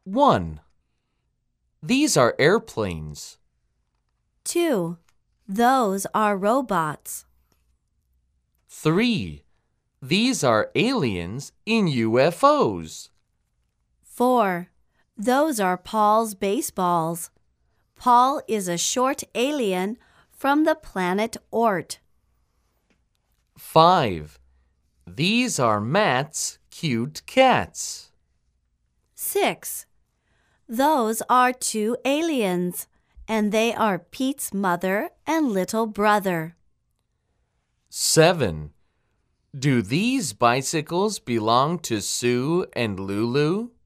1. These are airplanes. 2. Those are robots. 3. These are aliens in UFOs. 4. Those are Paul's baseballs. Paul is a short alien from the planet Oort. 5. These are Matt's cute cats. 6. Those are 2 aliens, and they are Pete's mother and little brother. 7. Do these bicycles belong to Sue and Lulu?